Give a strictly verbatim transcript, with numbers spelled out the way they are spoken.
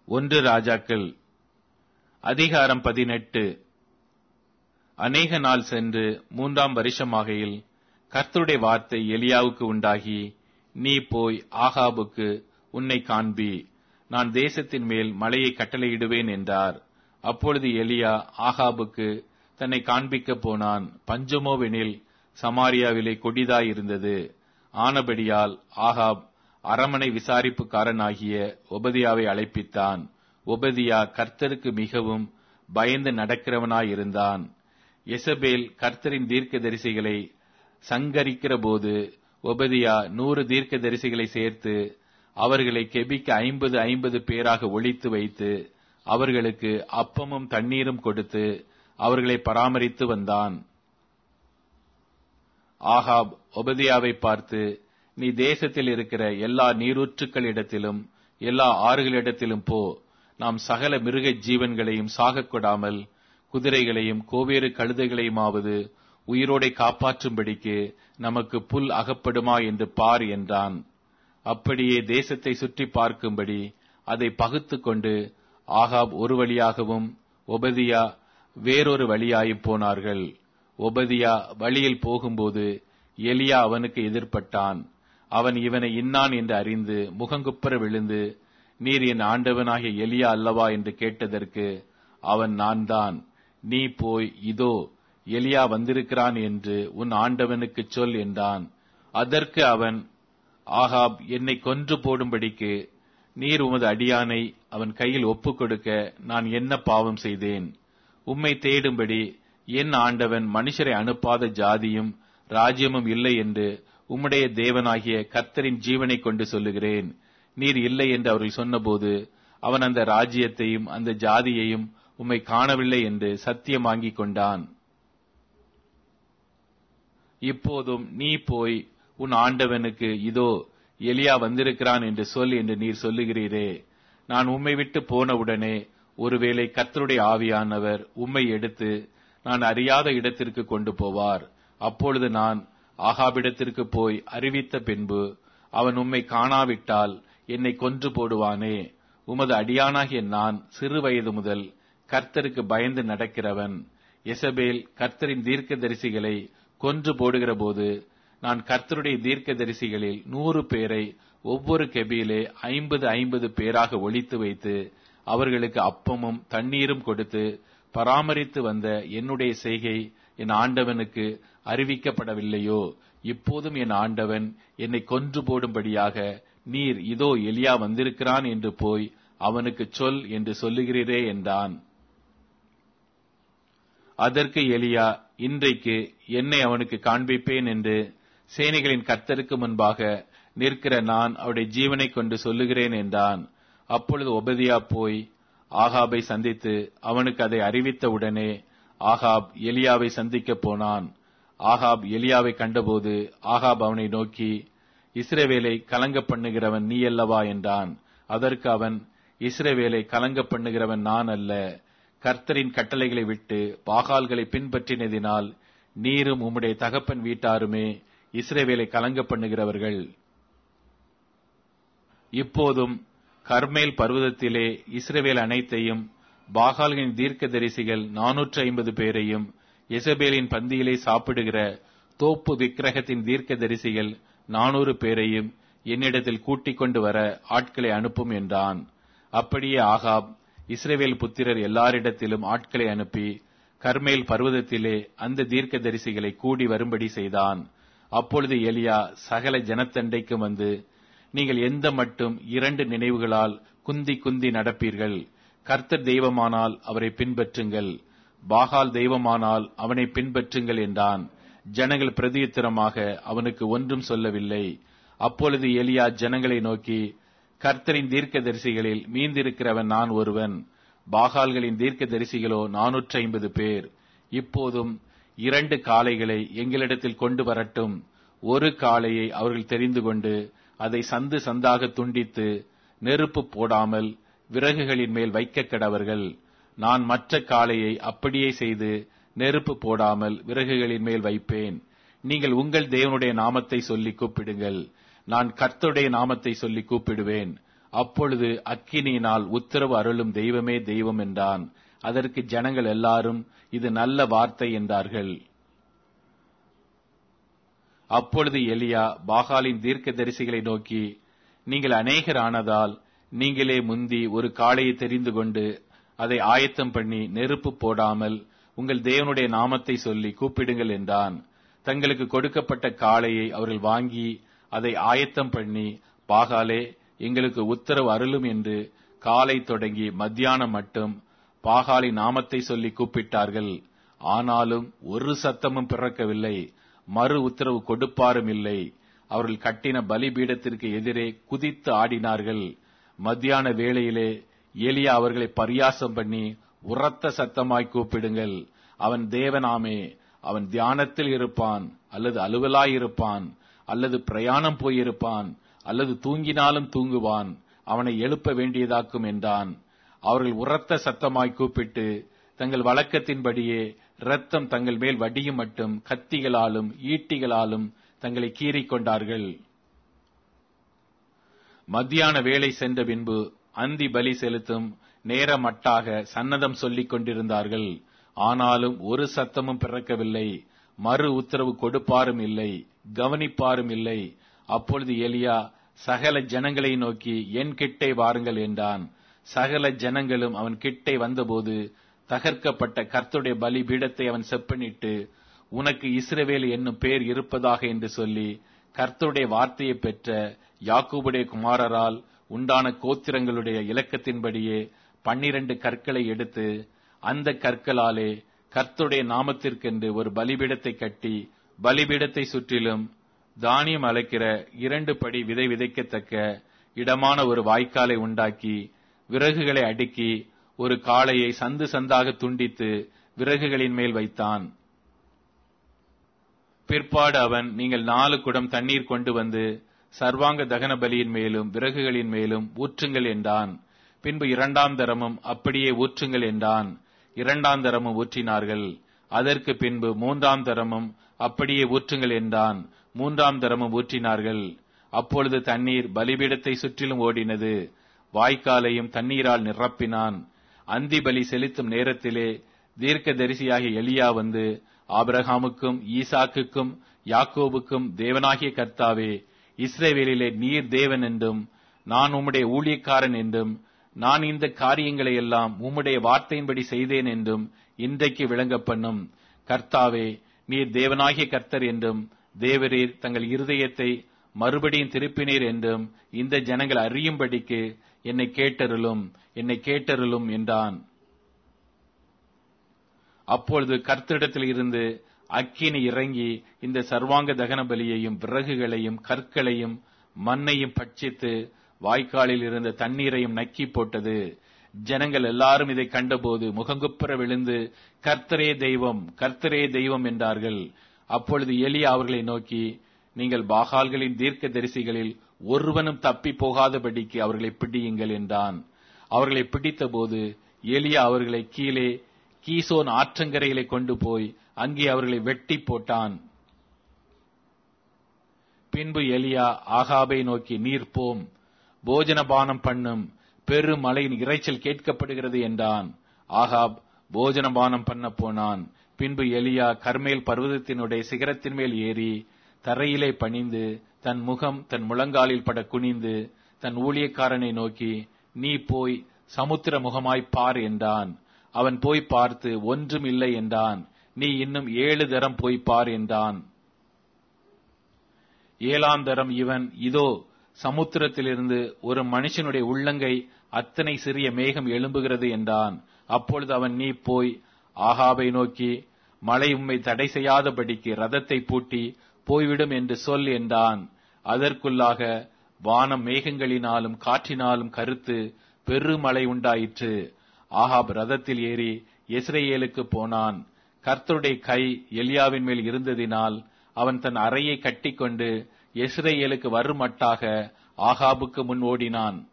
ஒன்று ராஜாக்கள் அதிகாரம் பதினெட்டு. அநேக நாள் சென்று மூன்றாம் வருஷமாகையில் கர்த்தருடைய வார்த்தை எலியாவுக்கு உண்டாகி, நீ போய் ஆகாபுக்கு உன்னை காண்பி, நான் தேசத்தின் மேல் மழையை கட்டளையிடுவேன் என்றார். அப்பொழுது எலியா ஆகாபுக்கு தன்னை காண்பிக்கப் போனான். பஞ்சமோவெனில் சமாரியாவிலே கொடிதாயிருந்தது. ஆனபடியால் ஆகாப் அரமனை விசாரிப்புக்காரனாகிய ஒபதியாவை அழைப்பித்தான். ஒபதியா கர்த்தருக்கு மிகவும் பயந்து நடக்கிறவனாயிருந்தான். எசபேல் கர்த்தரின் தீர்க்கதரிசிகளை சங்கரிக்கிற போது ஒபதியா நூறு தீர்க்கதரிசிகளை சேர்த்து அவர்களை கெபிக்கு ஐம்பது ஐம்பது பேராக ஒழித்து வைத்து அவர்களுக்கு அப்பமும் தண்ணீரும் கொடுத்து அவர்களை பராமரித்து வந்தான். ஆகாப் ஒபதியாவை பார்த்து, நீ தேசத்தில் இருக்கிற எல்லா நீரூற்றுக்களிடத்திலும் எல்லா ஆறுகளிடத்திலும் போ, நாம் சகல மிருக ஜீவன்களையும் சாகக் கொடாமல் குதிரைகளையும் கோவேறு கழுதைகளையுமாவது உயிரோடை காப்பாற்றும்படிக்கு நமக்கு புல் அகப்படுமா என்று பார் என்றான். அப்படியே தேசத்தை சுற்றி பார்க்கும்படி அதை பகுத்து கொண்டு ஆகாப் ஒரு வழியாகவும் ஒபதியா வேறொரு வழியாயும் போனார்கள். ஒபதியா வழியில் போகும்போது எலியா அவனுக்கு எதிர்பட்டான். அவன் இவனை இன்னான் என்று அறிந்து முகங்குப்புற விழுந்து, நீர் என் ஆண்டவனாகிய எலியா அல்லவா என்று கேட்டதற்கு அவன், நான் தான். நீ போய் இதோ எலியா வந்திருக்கிறான் என்று உன் ஆண்டவனுக்கு சொல் என்றான். அதற்கு அவன், ஆகாப் என்னை கொன்று போடும்படிக்கு நீர் உமது அடியானை அவன் கையில் ஒப்புக் கொடுக்க நான் என்ன பாவம் செய்தேன்? உம்மை தேடும்படி என் ஆண்டவன் மனுஷரை அனுப்பாத ஜாதியும் ராஜ்யமும் இல்லை என்று உம்முடைய தேவனாகிய கர்த்தரின் ஜீவனை கொண்டு சொல்லுகிறேன். நீர் இல்லை என்று அவர்கள் சொன்னபோது அவன் அந்த ராஜ்யத்தையும் அந்த ஜாதியையும் உம்மை காணவில்லை என்று சத்தியம் வாங்கிக் கொண்டான். இப்போதும் நீ போய் உன் ஆண்டவனுக்கு இதோ எலியா வந்திருக்கிறான் என்று சொல் என்று நீர் சொல்லுகிறீரே. நான் உம்மை விட்டு போனவுடனே ஒருவேளை கர்த்தருடைய ஆவியானவர் உம்மை எடுத்து நான் அறியாத இடத்திற்கு கொண்டு போவார். அப்பொழுது நான் ஆகாபிடத்திற்கு போய் அறிவித்த பின்பு அவன் உம்மை காணாவிட்டால் என்னை கொன்று போடுவானே. உமது அடியானாகிய நான் சிறு வயது முதல் கர்த்தருக்கு பயந்து நடக்கிறவன். எசபேல் கர்த்தரின் தீர்க்கதரிசிகளை கொன்று போடுகிற போது நான் கர்த்தருடைய தீர்க்கதரிசிகளில் நூறு பேரை ஒவ்வொரு கெபியிலே ஐம்பது ஐம்பது பேராக ஒழித்து வைத்து அவர்களுக்கு அப்பமும் தண்ணீரும் கொடுத்து பராமரித்து வந்த என்னுடைய செய்கை என் ஆண்டவனுக்கு அறிவிக்கப்படவில்லையோ? இப்போதும் என் ஆண்டவன் என்னை கொன்று போடும்படியாக நீர் இதோ எலியா வந்திருக்கிறான் என்று போய் அவனுக்கு சொல் என்று சொல்லுகிறீரே என்றான். அதற்கு எலியா, இன்றைக்கு என்னை அவனுக்கு காண்பிப்பேன் என்று சேனைகளின் கர்த்தருக்கு முன்பாக நிற்கிற நான் அவருடைய ஜீவனை கொண்டு சொல்லுகிறேன் என்றான். அப்பொழுது ஒபதியா போய் ஆகாபை சந்தித்து அவனுக்கு அதை அறிவித்த உடனே ஆகாப் எலியாவை சந்திக்கப் போனான். ஆகாப் எலியாவை கண்டபோது ஆகாப் அவனை நோக்கி, இஸ்ரவேலை கலங்க பண்ணுகிறவன் நீ அல்லவா என்றான். அதற்கு அவன், இஸ்ரவேலை கலங்க பண்ணுகிறவன் நான் அல்ல. கர்த்தரின் கட்டளைகளை விட்டு பாகால்களை பின்பற்றினதினால் நீரும் உம்முடைய தகப்பன் வீட்டாருமே இஸ்ரவேலை கலங்க பண்ணுகிறவர்கள். இப்போதும் கர்மேல் பர்வதத்திலே இஸ்ரவேல் அனைத்தையும் பாகால்களின் தீர்க்கதரிசிகள் நானூற்று ஐம்பது பேரையும் எசபேலின் பந்தியிலே சாப்பிடுகிற தோப்பு விக்கிரகத்தின் தீர்க்கதரிசிகள் நானூறு பேரையும் என்னிடத்தில் கூட்டிக் கொண்டு வர ஆட்களை அனுப்பும் என்றான். அப்படியே ஆகாப் இஸ்ரவேல் புத்திரர் எல்லாரிடத்திலும் ஆட்களை அனுப்பி கர்மேல் பர்வதத்திலே அந்த தீர்க்கதரிசிகளை கூடி வரும்படி செய்தான். அப்பொழுது எலியா சகல ஜனத்தண்டைக்கு வந்து, நீங்கள் எந்த மட்டும் இரண்டு நினைவுகளால் குந்தி குந்தி நடப்பீர்கள்? கர்த்தர் தெய்வமானால் அவரை பின்பற்றுங்கள், பாகால் தெய்வமானால் அவனை பின்பற்றுங்கள் என்றான். ஜனங்கள் பிரதியுத்தரமாக அவனுக்கு ஒன்றும் சொல்லவில்லை. அப்பொழுது எலியா ஜனங்களை நோக்கி, கர்த்தரின் தீர்க்கதரிசிகளில் மீந்திருக்கிறவன் நான் ஒருவன், பாகால்களின் தீர்க்கதரிசிகளோ நானூற்று ஐம்பது பேர். இப்போதும் இரண்டு காளைகளை எங்களிடத்தில் கொண்டு வரட்டும். ஒரு காளையை அவர்கள் தெரிந்து கொண்டு அதை சந்து சந்தாக துண்டித்து நெருப்பு போடாமல் விறகுகளின் மேல் வைக்க கடவர்கள். நான் மற்ற காளையை அப்படியே செய்து நெருப்பு போடாமல் விறகுகளின் மேல் வைப்பேன். நீங்கள் உங்கள் தேவனுடைய நாமத்தை சொல்லி கூப்பிடுங்கள், நான் கர்த்தருடைய நாமத்தை சொல்லி கூப்பிடுவேன். அப்பொழுது அக்கினியினால் உத்தரவு அருளும் தெய்வமே தெய்வம் என்றான். அதற்கு ஜனங்கள் எல்லாரும் இது நல்ல வார்த்தை என்றார்கள். அப்பொழுது எலியா பாகாலின் தீர்க்க தரிசிகளை நோக்கி, நீங்கள் அநேகர் ஆனதால் நீங்களே முந்தி ஒரு காளையை தெரிந்து கொண்டு அதை ஆயத்தம் பண்ணி நெருப்பு போடாமல் உங்கள் தேவனுடைய நாமத்தை சொல்லி கூப்பிடுங்கள் என்றான். தங்களுக்கு கொடுக்கப்பட்ட காளையை அவர்கள் வாங்கி அதை ஆயத்தம் பண்ணி, பாகாலே எங்களுக்கு உத்தரவு அருளும் என்று காலை தொடங்கி மத்தியானம் மட்டும் பாகாலின் நாமத்தை சொல்லி கூப்பிட்டார்கள். ஆனாலும் ஒரு சத்தமும் பிறக்கவில்லை, மறு உத்தரவு கொடுப்பாரும் இல்லை. அவர்கள் கட்டின பலிபீடத்திற்கு எதிரே குதித்து ஆடினார்கள். மத்தியான வேளையிலே எலியா அவர்களை பரியாசம் பண்ணி, உரத்த சத்தமாய் கூப்பிடுங்கள், அவன் தேவனாமே, அவன் தியானத்தில் இருப்பான், அல்லது அலுவலாயிருப்பான், அல்லது பிரயாணம் போயிருப்பான், அல்லது தூங்கினாலும் தூங்குவான், அவனை எழுப்ப வேண்டியதாக்கும் என்றான். அவர்கள் உரத்த சத்தமாய் கூப்பிட்டு தங்கள் வழக்கத்தின்படியே இரத்தம் தங்கள் மேல் வடியும் மட்டும் கத்திகளாலும் ஈட்டிகளாலும் தங்களை கீறிக் கொண்டார்கள். மத்தியான வேளை சென்ற பின்பு அந்தி பலி செலுத்தும் நேரமட்டாக சன்னதம் சொல்லிக் கொண்டிருந்தார்கள். ஆனாலும் ஒரு சத்தமும் பிறக்கவில்லை, மறு உத்தரவு கொடுப்பாரும் இல்லை, கவனிப்பாரும் இல்லை. அப்பொழுது எலியா சகல ஜனங்களை நோக்கி, என் கிட்டே வாருங்கள் என்றான். சகல ஜனங்களும் அவன் கிட்டே வந்தபோது தகர்க்கப்பட்ட கர்த்தருடைய பலி பீடத்தை அவன் செப்பனிட்டு, உனக்கு இஸ்ரவேல் என்னும் பேர் இருப்பதாக என்று சொல்லி, கர்த்தருடைய வார்த்தையை பெற்ற யாக்கோபுடைய குமாரரால் உண்டான கோத்திரங்களுடைய இலக்கத்தின்படியே பன்னிரண்டு கற்களை எடுத்து அந்த கற்களாலே கர்த்தருடைய நாமத்திற்கென்று ஒரு பலிபீடத்தை கட்டி, பலிபீடத்தை சுற்றிலும் தானியம் அழைக்கிற இரண்டு படி விதை விதைக்கத்தக்க இடமான ஒரு வாய்க்காலை உண்டாக்கி, விறகுகளை அடுக்கி, ஒரு காளையை சந்து சந்தாக துண்டித்து விறகுகளின் மேல் வைத்தான். பிற்பாடு அவன், நீங்கள் நாலு குடம் தண்ணீர் கொண்டு வந்து சர்வாங்க தகன பலியின் மேலும் விறகுகளின் மேலும் ஊற்றுங்கள் என்றான். பின்பு இரண்டாம் தரமும் அப்படியே ஊற்றுங்கள் என்றான். இரண்டாம் தரமும் ஊற்றினார்கள். அதற்கு பின்பு மூன்றாம் தரமும் அப்படியே ஊற்றுங்கள் என்றான். மூன்றாம் தரமும் ஊற்றினார்கள். அப்பொழுது தண்ணீர் பலிபீடத்தை சுற்றிலும் ஓடினது. வாய்க்காலையும் தண்ணீரால் நிரப்பினான். அந்தி பலி செலுத்தும் நேரத்திலே தீர்க்க தரிசியாகிய எலியா வந்து, ஆபிரகாமுக்கும் ஈசாக்குக்கும் யாக்கோபுக்கும் தேவனாகிய கர்த்தாவே, இஸ்ரவேலிலே நீர் தேவன் என்றும் நான் உம்முடைய ஊழியக்காரன் என்றும் நான் இந்த காரியங்களை எல்லாம் உம்முடைய வார்த்தையின்படி செய்தேன் என்றும் இன்றைக்கு விளங்க பண்ணும். கர்த்தாவே, நீர் தேவனாகிய கர்த்தர் என்றும் தேவரீர் தங்கள் இருதயத்தை மறுபடியும் திருப்பினீர் என்றும் இந்த ஜனங்கள் அறியும்படிக்கு என்னை கேட்டருளும், என்னை கேட்டருளும் என்றான். அப்பொழுது கர்த்தரிடத்தில் இருந்து அக்கினி இறங்கி இந்த சர்வாங்க தகன பலியையும் விறகுகளையும் கற்களையும் மண்ணையும் பட்சித்து வாய்க்காலில் இருந்த தண்ணீரையும் நக்கி போட்டது. ஜனங்கள் எல்லாரும் இதை கண்டபோது முகங்குப்புற விழுந்து, கர்த்தரே தெய்வம், கர்த்தரே தெய்வம் என்றார்கள். அப்பொழுது எலியா அவர்களை நோக்கி, நீங்கள் பாகால்களின் தீர்க்க தரிசிகளில் ஒருவனும் தப்பி போகாதபடிக்கு அவர்களை பிடியுங்கள் என்றான். அவர்களை பிடித்த போது எலியா அவர்களை கீழே கீசோன் ஆற்றங்கரைகளை கொண்டு போய் அங்கே அவர்களை வெட்டி போட்டான். பின்பு எலியா ஆகாபை நோக்கி, நீர் போம், போஜனபானம் பண்ணும், பெரும் மலையின் இறைச்சல் கேட்கப்படுகிறது என்றான். ஆகாப் போஜனபானம் பண்ண போனான். பின்பு எலியா கர்மேல் பர்வதத்தினுடைய சிகரத்தின் மேல் ஏறி தரையிலே பணிந்து தன் முகம் தன் முழங்காலில் பட குனிந்து தன் ஊழியக்காரனை நோக்கி, நீ போய் சமுத்திர முகமாய் பார் என்றான். அவன் போய் பார்த்து ஒன்றும் இல்லை என்றான். நீ இன்னும் ஏழு தரம் போய் பார் என்றான். ஏழாம் தரம் இவன், இதோ சமுத்திரத்திலிருந்து ஒரு மனுஷனுடைய உள்ளங்கை அத்தனை சிறிய மேகம் எழும்புகிறது என்றான். அப்பொழுது அவன், நீ போய் ஆகாபை நோக்கி, மழை உம்மை தடை செய்யாதபடிக்கு ரதத்தை பூட்டி போய்விடும் என்று சொல் என்றான். அதற்குள்ளாக வானம் மேகங்களினாலும் காற்றினாலும் கருத்து பெருமழை உண்டாயிற்று. ஆகாப் ரதத்தில் ஏறி இஸ்ரவேலுக்கு போனான். கர்த்தருடைய கை எலியாவின் மேல் இருந்ததினால் அவன் தன் அறையை கட்டிக்கொண்டு இஸ்ரவேலுக்கு வருமட்டாக ஆகாபுக்கு முன் ஓடினான்.